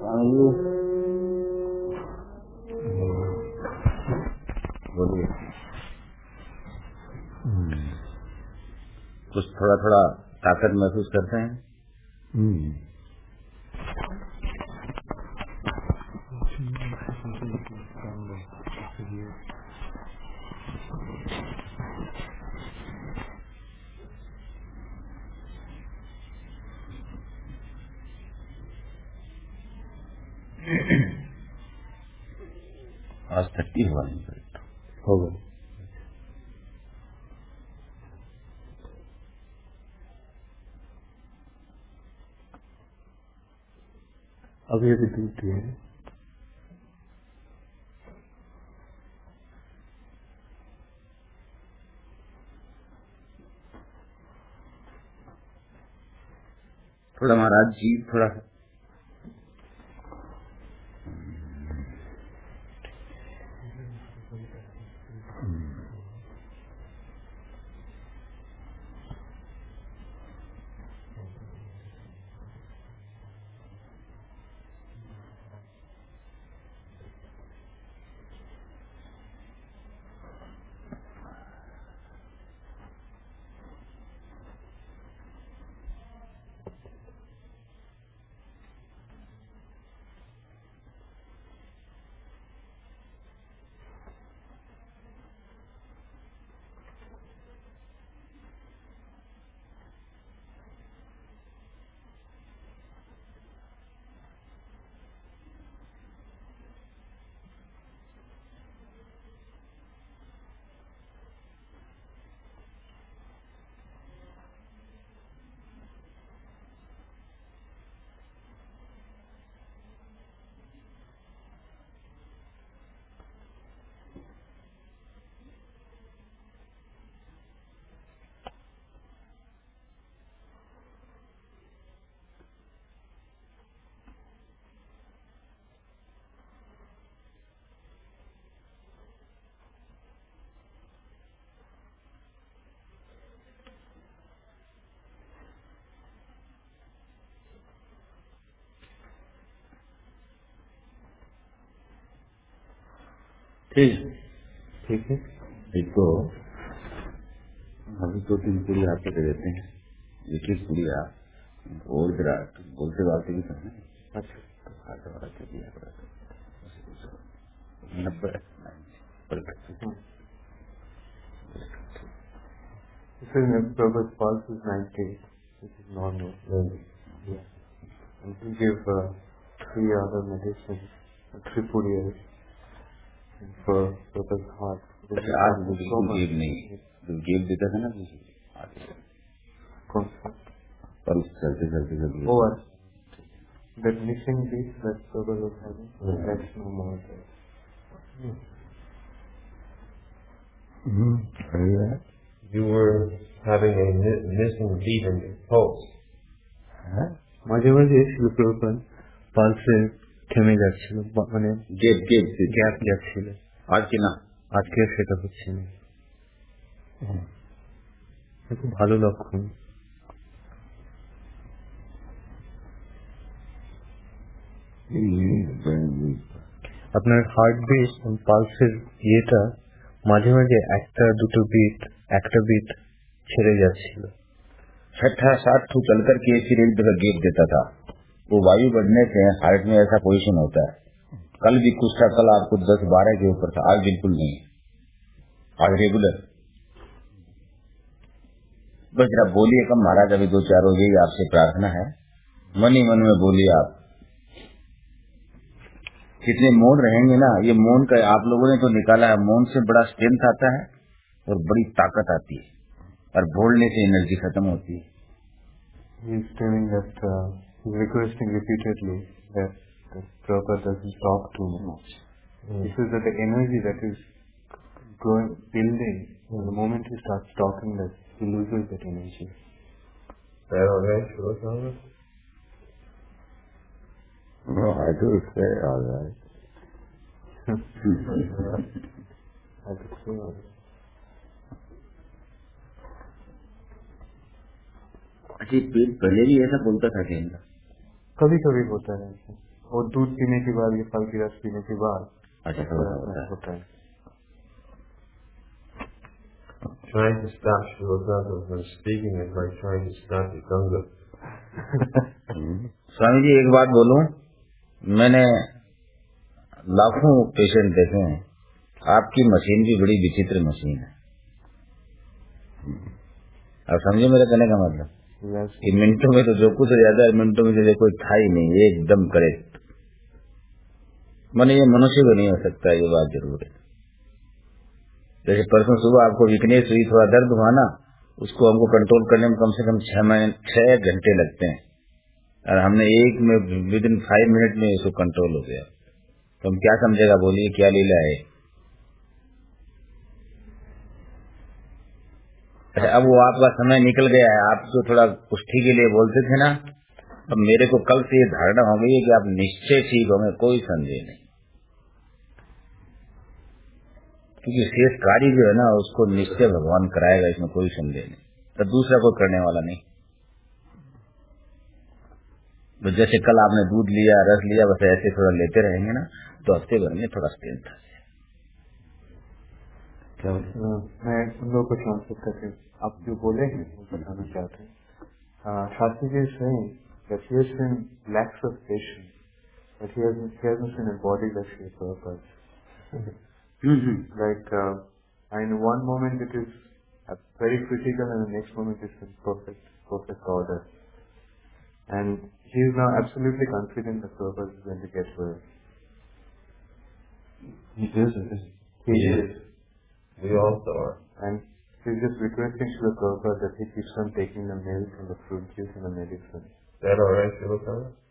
बोलिए। कुछ थोड़ा थोड़ा ताकत महसूस करते हैं। आज 30 हुआ नहीं होगा। अभी अभी ड्यूटी है। थोड़ा महाराज जी थोड़ा ठीक है। एक तो अभी 2-3 पूरी आपको दे देते हैं। एक एक पूरी आप और जरा बोलते बालते भी करना। अच्छा तो खाते वाला के दिया पड़ा 90 Prabhu's pulse is 90, which is normal. Yeah. And we give 3 other medicines, 3 puriyas for Prabhu's heart. आज बिल्कुल गेब नहीं, जो गेब देता था ना कौन सा? पल्स चलते चलते चलते Oh, that missing beat that Prabhu was having, that's no more there. You were having a missing beat in your pulse. মাঝে মাঝে ছিল প্রপাল পালসে থেমে যাচ্ছিল, মানে গ্যাপ যাচ্ছিল। আজকে সেটা হচ্ছে না। খুব ভালো লক্ষণ। আপনার হার্ট বিট পালসের ইয়েটা মাঝে মাঝে একটা বিট ছেড়ে যাচ্ছিল। 6-7 ठू चल करके फिर एक जगह गेप देता था। वो वायु बढ़ने से हार्ट में ऐसा पोजीशन होता है। कल भी कुछ था, कल आपको 10-12 के ऊपर था, आज बिल्कुल नहीं, आज रेगुलर। बस जरा बोलिए कम महाराज, अभी 2-4 हो गई, आपसे प्रार्थना है, मन ही मन में बोलिए। आप कितने मौन रहेंगे ना, ये मौन का आप लोगों ने जो निकाला है, मौन से बड़ा स्ट्रेंथ आता है और बड़ी ताकत आती है, और बोलने से एनर्जी खत्म होती है। He is telling that he is requesting repeatedly that Prabhupada doesn't talk too much. He says that the energy that is building, the moment he starts talking, that he loses that energy. No, I do say all right. I do say all right. अच्छा, पेट पहले भी ऐसा बोलता था क्या? कभी कभी होता है ऐसा। वो दूध पीने के बाद ये फल की रस पीने के बाद अच्छा होता है. Trying to stop Srila Ganga from speaking is like trying to stop the Ganga. Swami ji एक बात बोलूं, मैंने लाखों पेशेंट देखे हैं, आपकी मशीन भी बड़ी विचित्र मशीन है. अब समझे मेरा कहने का मतलब? कि मिनटों में तो जो कुछ ज्यादा मिनटों में जैसे कोई था ही नहीं, एकदम करेक्ट. माने ये मनुष्य को नहीं हो सकता, ये बात जरूर है. जैसे परसों सुबह आपको वीकनेस हुई, थोड़ा दर्द हुआ ना, उसको हमको कंट्रोल करने में कम से कम 6 घंटे लगते हैं, और हमने एक में विदिन 5 मिनट में इसको कंट्रोल हो गया. तो हम क्या समझेगा, बोलिए क्या लीला है. अब वो आपका समय निकल गया है. आप जो थोड़ा पुष्टि के लिए बोलते थे ना, अब मेरे को कल से ये धारणा हो गई है कि आप निश्चय ठीक होंगे, कोई संदेह नहीं. क्योंकि शेष कार्य जो है ना, उसको निश्चय भगवान कराएगा, इसमें कोई संदेह नहीं. तो दूसरा कोई करने वाला नहीं. तो जैसे कल आपने दूध लिया, रस लिया, बस ऐसे थोड़ा लेते रहेंगे ना, तो हफ्ते भर में थोड़ा स्ट्रेंथ आ जाए. क्या बोले? मैं उन लोगों को ट्रांसलेट करके आप जो बोले हैं वो बताना चाहते हैं. Shastri ji saying that he has been lakhs of patience, but he hasn't been embodied as Sri Prabhupada. Like in one moment it is very critical, and the next moment it's in perfect order. And he is now absolutely confident that Prabhupada is going to get well. He isn't. He is. We also are. And he's just requesting Srila Prabhupada that he keeps on taking the milk and the fruit juice and the medicine. Is that alright, Srila Prabhupada?